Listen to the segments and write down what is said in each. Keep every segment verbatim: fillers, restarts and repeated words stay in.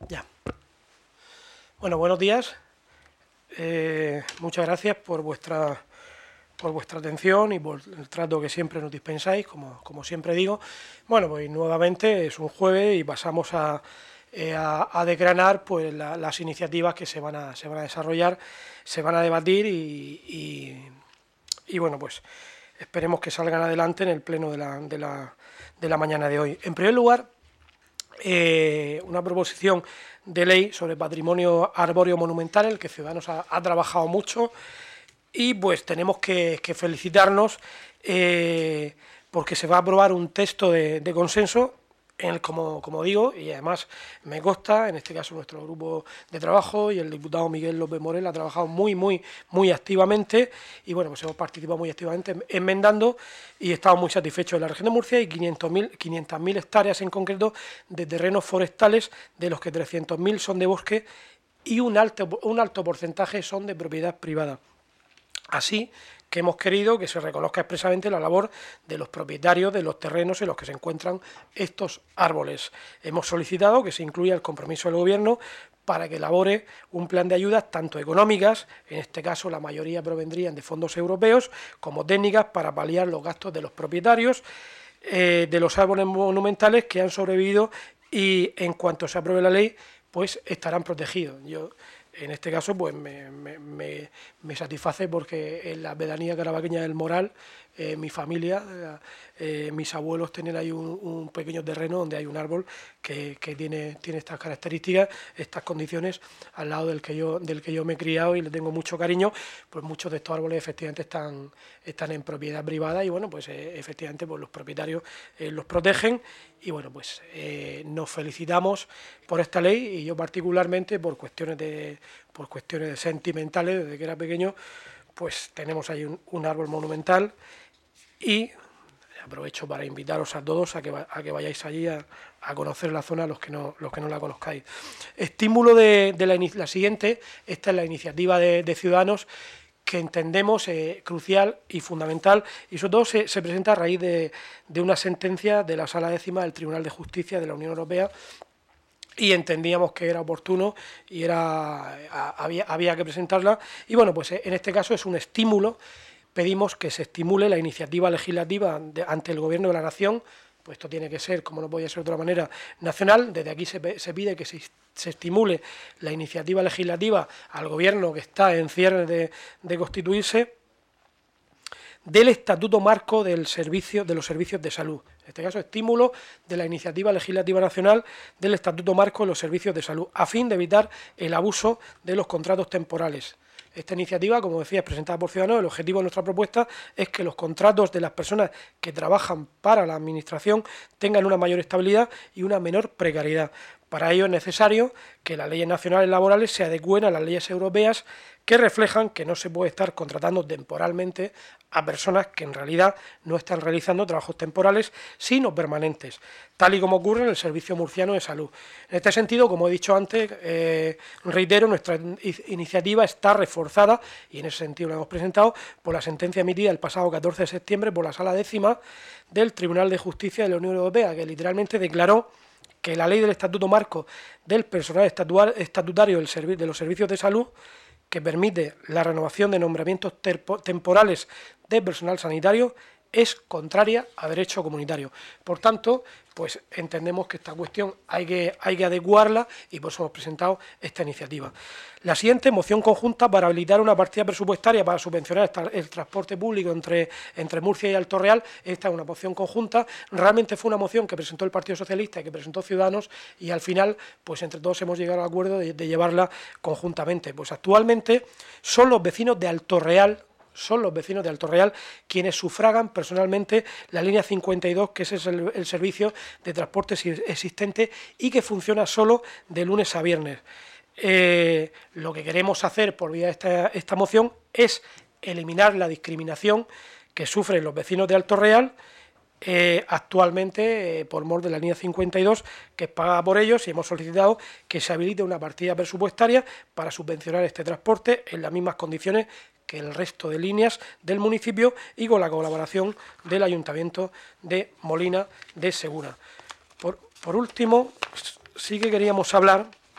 Ya. Bueno, buenos días. Eh, muchas gracias por vuestra por vuestra atención y por el trato que siempre nos dispensáis, como, como siempre digo. Bueno, pues nuevamente es un jueves y pasamos a, eh, a, a desgranar pues la, las iniciativas que se van a, se van a desarrollar, se van a debatir y, y, y bueno, pues esperemos que salgan adelante en el pleno de la, de la, de la mañana de hoy. En primer lugar, eh, una proposición de ley sobre patrimonio arbóreo monumental, en el que Ciudadanos ha, ha trabajado mucho, y pues tenemos que, que felicitarnos eh, porque se va a aprobar un texto de, de consenso en el, como, como digo, y además me consta, en este caso nuestro grupo de trabajo y el diputado Miguel López Morel ha trabajado muy, muy, muy activamente, y bueno, pues hemos participado muy activamente enmendando y estamos muy satisfechos. En la región de Murcia hay quinientas mil hectáreas en concreto de terrenos forestales, de los que trescientas mil son de bosque y un alto, un alto porcentaje son de propiedad privada. Así que hemos querido que se reconozca expresamente la labor de los propietarios de los terrenos en los que se encuentran estos árboles. Hemos solicitado que se incluya el compromiso del Gobierno para que elabore un plan de ayudas tanto económicas, en este caso la mayoría provendrían de fondos europeos, como técnicas para paliar los gastos de los propietarios eh, de los árboles monumentales que han sobrevivido, y en cuanto se apruebe la ley, pues estarán protegidos. Yo, en este caso, pues me, me, me, me satisface porque en la pedanía carabaqueña del Moral, eh, mi familia, eh, mis abuelos tienen ahí un, un pequeño terreno donde hay un árbol que, que tiene, tiene estas características, estas condiciones, al lado del que yo del que yo me he criado y le tengo mucho cariño. Pues muchos de estos árboles efectivamente están, están en propiedad privada y bueno, pues eh, efectivamente pues los propietarios eh, los protegen. Y bueno, pues eh, nos felicitamos por esta ley, y yo particularmente por cuestiones de por cuestiones sentimentales, desde que era pequeño, pues tenemos ahí un, un árbol monumental, y aprovecho para invitaros a todos a que, a que vayáis allí a, a conocer la zona, los que no, los que no la conozcáis. Estímulo de, de la, la siguiente, esta es la iniciativa de, de Ciudadanos, que entendemos eh, crucial y fundamental, y sobre todo se, se presenta a raíz de, de una sentencia de la Sala Décima del Tribunal de Justicia de la Unión Europea, y entendíamos que era oportuno y era había, había que presentarla. Y bueno, pues en este caso es un estímulo. Pedimos que se estimule la iniciativa legislativa de, ante el Gobierno de la Nación. Pues esto tiene que ser, como no podía ser de otra manera, nacional. Desde aquí se, se pide que se, se estimule la iniciativa legislativa al Gobierno, que está en cierre de, de constituirse, del Estatuto Marco del servicio, de los Servicios de Salud. En este caso, estímulo de la iniciativa legislativa nacional del Estatuto Marco de los Servicios de Salud, a fin de evitar el abuso de los contratos temporales. Esta iniciativa, como decía, es presentada por Ciudadanos. El objetivo de nuestra propuesta es que los contratos de las personas que trabajan para la Administración tengan una mayor estabilidad y una menor precariedad. Para ello es necesario que las leyes nacionales laborales se adecúen a las leyes europeas, que reflejan que no se puede estar contratando temporalmente a personas que en realidad no están realizando trabajos temporales, sino permanentes, tal y como ocurre en el Servicio Murciano de Salud. En este sentido, como he dicho antes, eh, reitero, nuestra iniciativa está reforzada, y en ese sentido la hemos presentado, por la sentencia emitida el pasado catorce de septiembre por la Sala Décima del Tribunal de Justicia de la Unión Europea, que literalmente declaró que la ley del Estatuto Marco del personal estatutario de los servicios de salud, que permite la renovación de nombramientos temporales de personal sanitario, es contraria a derecho comunitario. Por tanto, pues entendemos que esta cuestión hay que, hay que adecuarla, y por eso hemos presentado esta iniciativa. La siguiente, moción conjunta para habilitar una partida presupuestaria para subvencionar el transporte público entre, entre Murcia y Alto Real. Esta es una moción conjunta. Realmente fue una moción que presentó el Partido Socialista y que presentó Ciudadanos, y al final, pues entre todos hemos llegado al acuerdo de, de llevarla conjuntamente. Pues actualmente son los vecinos de Alto Real, son los vecinos de Alto Real quienes sufragan personalmente la línea cincuenta y dos, que ese es el, el servicio de transporte existente y que funciona solo de lunes a viernes. Eh, lo que queremos hacer por vía de esta, esta moción es eliminar la discriminación que sufren los vecinos de Alto Real eh, actualmente eh, por mor de la línea cincuenta y dos, que es pagada por ellos, y hemos solicitado que se habilite una partida presupuestaria para subvencionar este transporte en las mismas condiciones que el resto de líneas del municipio, y con la colaboración del Ayuntamiento de Molina de Segura. Por, por último, sí que queríamos hablar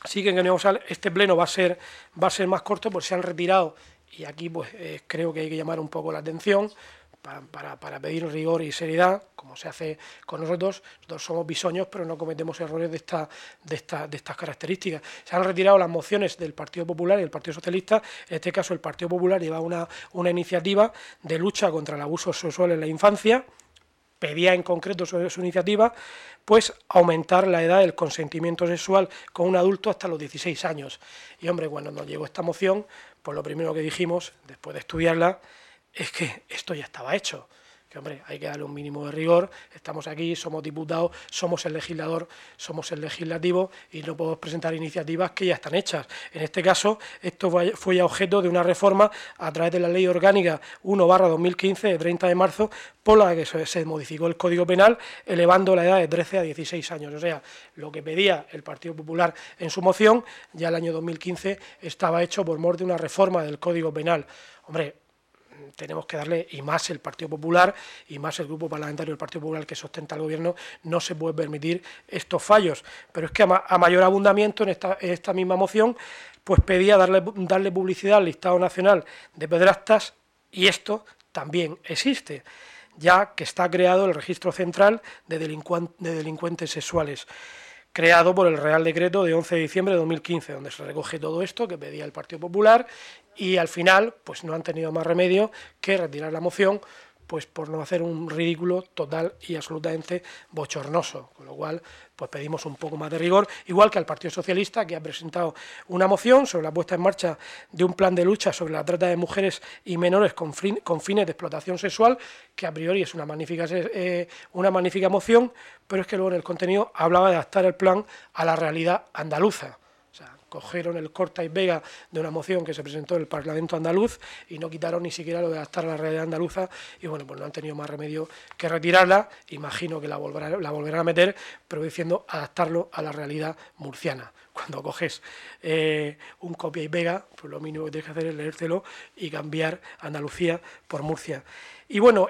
sí que queremos, este pleno va a ser, va a ser más corto, pues se han retirado, y aquí pues eh, creo que hay que llamar un poco la atención, Para, para, para pedir rigor y seriedad, como se hace con nosotros. Nosotros somos bisoños, pero no cometemos errores de, esta, de, esta, de estas características. Se han retirado las mociones del Partido Popular y del Partido Socialista. En este caso, el Partido Popular lleva una, una iniciativa de lucha contra el abuso sexual en la infancia. Pedía en concreto sobre su iniciativa, pues aumentar la edad del consentimiento sexual con un adulto hasta los dieciséis años. Y hombre, cuando nos llegó esta moción, pues lo primero que dijimos, después de estudiarla, es que esto ya estaba hecho, que hombre, hay que darle un mínimo de rigor, estamos aquí, somos diputados, somos el legislador, somos el legislativo y no podemos presentar iniciativas que ya están hechas. En este caso, esto fue ya objeto de una reforma a través de la Ley Orgánica uno barra dos mil quince de treinta de marzo, por la que se modificó el Código Penal, elevando la edad de trece a dieciséis años. O sea, lo que pedía el Partido Popular en su moción, ya el año dos mil quince estaba hecho por mor de una reforma del Código Penal. Hombre, tenemos que darle, y más el Partido Popular, y más el grupo parlamentario del Partido Popular que sustenta al gobierno, no se puede permitir estos fallos. Pero es que a, ma a mayor abundamiento en esta, en esta misma moción, pues pedía darle, darle publicidad al listado nacional de pederastas, y esto también existe, ya que está creado el Registro Central de, de Delincuentes Sexuales, creado por el Real Decreto de once de diciembre de dos mil quince, donde se recoge todo esto que pedía el Partido Popular, y al final pues no han tenido más remedio que retirar la moción, pues por no hacer un ridículo total y absolutamente bochornoso, con lo cual pues pedimos un poco más de rigor, igual que al Partido Socialista, que ha presentado una moción sobre la puesta en marcha de un plan de lucha sobre la trata de mujeres y menores con, fin, con fines de explotación sexual, que a priori es una magnífica, eh, una magnífica moción, pero es que luego en el contenido hablaba de adaptar el plan a la realidad andaluza. O sea, cogieron el corta y pega de una moción que se presentó en el Parlamento andaluz y no quitaron ni siquiera lo de adaptar a la realidad andaluza, y bueno, pues no han tenido más remedio que retirarla. Imagino que la volverán, la volverán a meter, pero diciendo adaptarlo a la realidad murciana. Cuando coges eh, un copia y pega, pues lo mínimo que tienes que hacer es leértelo y cambiar Andalucía por Murcia. Y bueno,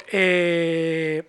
eh,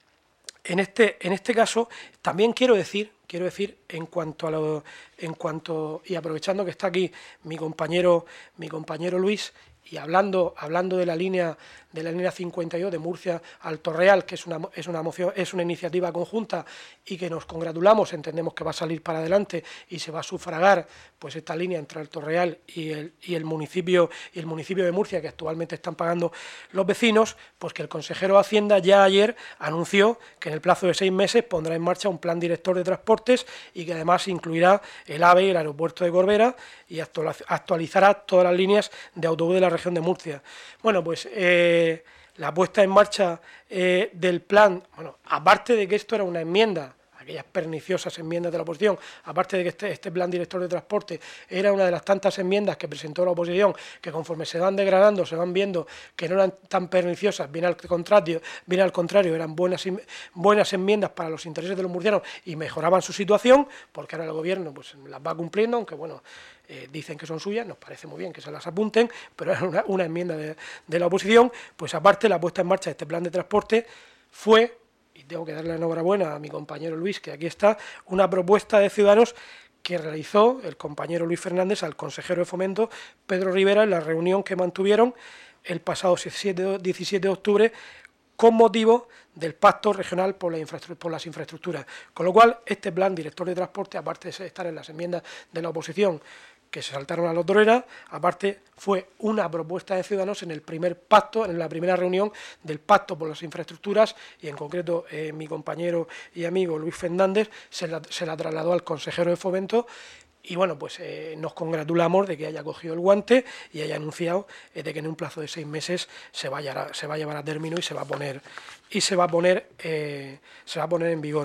en, este, en este caso también quiero decir... Quiero decir, en cuanto a lo, en cuanto, y aprovechando que está aquí mi compañero, mi compañero Luis, y hablando, hablando de la línea de la línea cincuenta y dos de Murcia al Torreal, que es una, es una moción, es una iniciativa conjunta y que nos congratulamos, entendemos que va a salir para adelante y se va a sufragar pues esta línea entre el Torreal y el, y el municipio y el municipio de Murcia, que actualmente están pagando los vecinos, pues que el consejero de Hacienda ya ayer anunció que en el plazo de seis meses pondrá en marcha un plan director de transportes y que además incluirá el AVE y el aeropuerto de Corbera y actualizará todas las líneas de autobús de la región de Murcia. Bueno, pues eh, la puesta en marcha eh, del plan, bueno, aparte de que esto era una enmienda, aquellas perniciosas enmiendas de la oposición, aparte de que este, este plan director de transporte era una de las tantas enmiendas que presentó la oposición, que conforme se van degradando, se van viendo que no eran tan perniciosas, bien al contrario, bien al contrario eran buenas, buenas enmiendas para los intereses de los murcianos y mejoraban su situación, porque ahora el gobierno pues las va cumpliendo, aunque bueno, eh, dicen que son suyas, nos parece muy bien que se las apunten, pero era una, una enmienda de, de la oposición. Pues aparte la puesta en marcha de este plan de transporte fue, y tengo que darle la enhorabuena a mi compañero Luis, que aquí está, una propuesta de Ciudadanos que realizó el compañero Luis Fernández al consejero de Fomento, Pedro Rivera, en la reunión que mantuvieron el pasado diecisiete de octubre con motivo del Pacto Regional por, la infraestructura, por las Infraestructuras. Con lo cual, este plan director de transporte, aparte de estar en las enmiendas de la oposición, que se saltaron a la torera, aparte fue una propuesta de Ciudadanos en el primer pacto, en la primera reunión del Pacto por las Infraestructuras, y en concreto eh, mi compañero y amigo Luis Fernández se la, se la trasladó al consejero de Fomento, y bueno, pues eh, nos congratulamos de que haya cogido el guante y haya anunciado eh, de que en un plazo de seis meses se, vaya a, se va a llevar a término y se va a poner, y se va a poner, eh, se va a poner en vigor.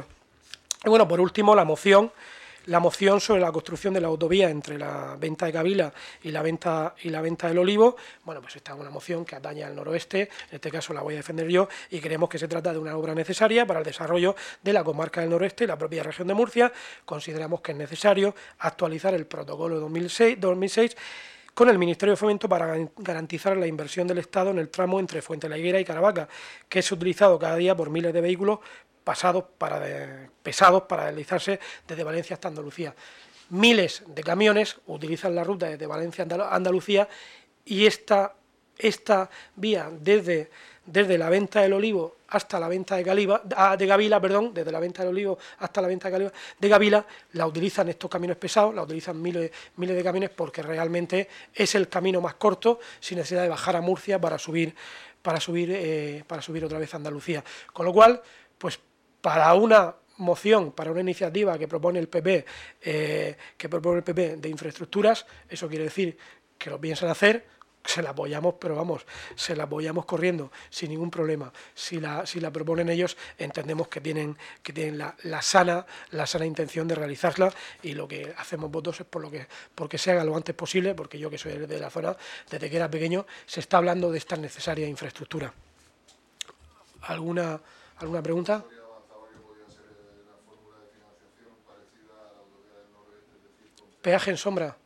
Y bueno, por último, la moción La moción sobre la construcción de la autovía entre la venta de Cavila y la venta y la venta del Olivo. Bueno, pues esta es una moción que atañe al noroeste, en este caso la voy a defender yo, y creemos que se trata de una obra necesaria para el desarrollo de la comarca del noroeste y la propia región de Murcia. Consideramos que es necesario actualizar el protocolo dos mil seis con el Ministerio de Fomento para garantizar la inversión del Estado en el tramo entre Fuente la Higuera y Caravaca, que es utilizado cada día por miles de vehículos pasados para de, pesados para deslizarse desde Valencia hasta Andalucía. miles de camiones utilizan la ruta desde Valencia a Andalucía y esta, esta vía desde, desde la venta del Olivo hasta la venta de, Galiva, de Gavila, perdón, desde la venta del Olivo hasta la venta de, Galiva, de Gavila, la utilizan estos camiones pesados, la utilizan miles, miles de camiones porque realmente es el camino más corto sin necesidad de bajar a Murcia para subir, para subir, eh, para subir otra vez a Andalucía. Con lo cual, pues para una moción, para una iniciativa que propone el P P, eh, que propone el P P de infraestructuras, eso quiere decir que lo piensan hacer, se la apoyamos, pero vamos, se la apoyamos corriendo, sin ningún problema. Si la, si la proponen ellos, entendemos que tienen, que tienen la, la, sana, la sana intención de realizarla, y lo que hacemos votos es por lo que, porque se haga lo antes posible, porque yo que soy de la zona, desde que era pequeño, se está hablando de esta necesaria infraestructura. ¿Alguna, alguna pregunta? Peaje en sombra.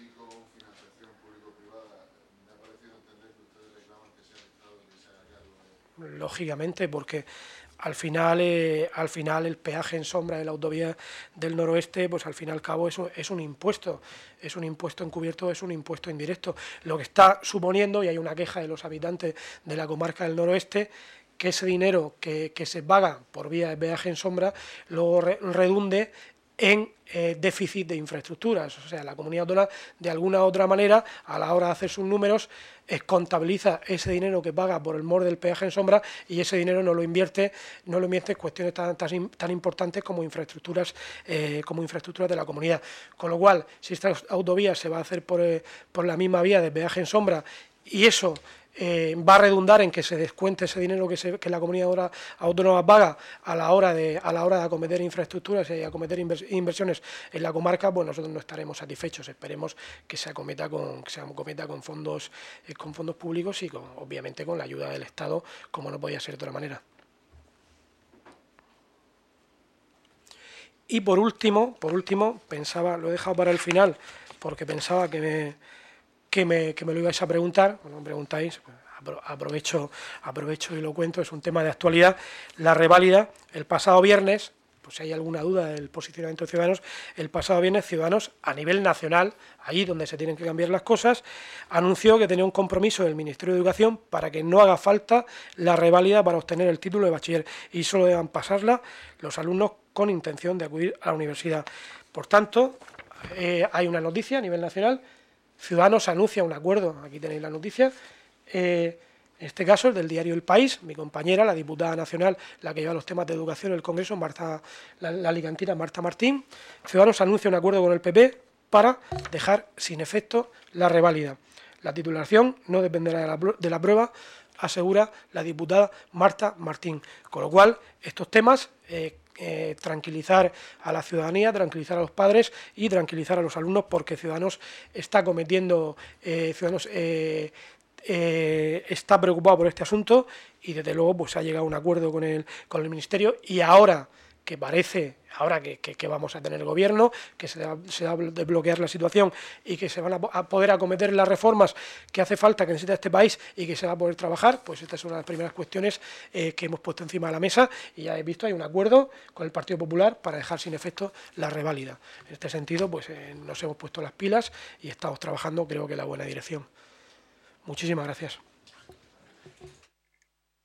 Lógicamente, porque al final, eh, al final el peaje en sombra de la autovía del noroeste, pues al fin y al cabo es un, es un impuesto, es un impuesto encubierto, es un impuesto indirecto. Lo que está suponiendo, y hay una queja de los habitantes de la comarca del noroeste, que ese dinero que, que se paga por vía de peaje en sombra luego re, redunde en eh, déficit de infraestructuras. O sea, la comunidad autónoma, de alguna u otra manera, a la hora de hacer sus números, eh, contabiliza ese dinero que paga por el mor del peaje en sombra y ese dinero no lo invierte, no lo invierte en cuestiones tan, tan, tan importantes como infraestructuras, eh, como infraestructuras de la comunidad. Con lo cual, si esta autovía se va a hacer por, eh, por la misma vía de peaje en sombra y eso Eh, va a redundar en que se descuente ese dinero que, se, que la comunidad autónoma paga a la hora de, a la hora de acometer infraestructuras y acometer inversiones en la comarca, pues nosotros no estaremos satisfechos. Esperemos que se acometa con, que se acometa con, fondos, eh, con fondos públicos y con, obviamente con la ayuda del Estado, como no podía ser de otra manera. Y por último, por último, pensaba, lo he dejado para el final, porque pensaba que me... Que me, que me lo ibais a preguntar, bueno, me preguntáis, aprovecho, aprovecho y lo cuento, es un tema de actualidad. La reválida, el pasado viernes, pues si hay alguna duda del posicionamiento de Ciudadanos, el pasado viernes Ciudadanos, a nivel nacional, allí donde se tienen que cambiar las cosas, anunció que tenía un compromiso del Ministerio de Educación para que no haga falta la reválida para obtener el título de bachiller y solo deban pasarla los alumnos con intención de acudir a la universidad. Por tanto, eh, hay una noticia a nivel nacional. Ciudadanos anuncia un acuerdo, aquí tenéis la noticia, eh, en este caso el del diario El País, mi compañera, la diputada nacional, la que lleva los temas de educación en el Congreso, Marta, la, la alicantina Marta Martín. Ciudadanos anuncia un acuerdo con el P P para dejar sin efecto la reválida. La titulación no dependerá de la, de la prueba, asegura la diputada Marta Martín. Con lo cual, estos temas... Eh, Eh, tranquilizar a la ciudadanía, tranquilizar a los padres y tranquilizar a los alumnos, porque Ciudadanos está cometiendo, eh, Ciudadanos eh, eh, está preocupado por este asunto y desde luego pues ha llegado a un acuerdo con el, con el Ministerio, y ahora que parece, ahora que, que, que vamos a tener gobierno, que se va, se va a desbloquear la situación y que se van a, a poder acometer las reformas que hace falta, que necesita este país y que se va a poder trabajar, pues esta es una de las primeras cuestiones eh, que hemos puesto encima de la mesa, y ya he visto, hay un acuerdo con el Partido Popular para dejar sin efecto la reválida. En este sentido, pues eh, nos hemos puesto las pilas y estamos trabajando, creo que en la buena dirección. Muchísimas gracias.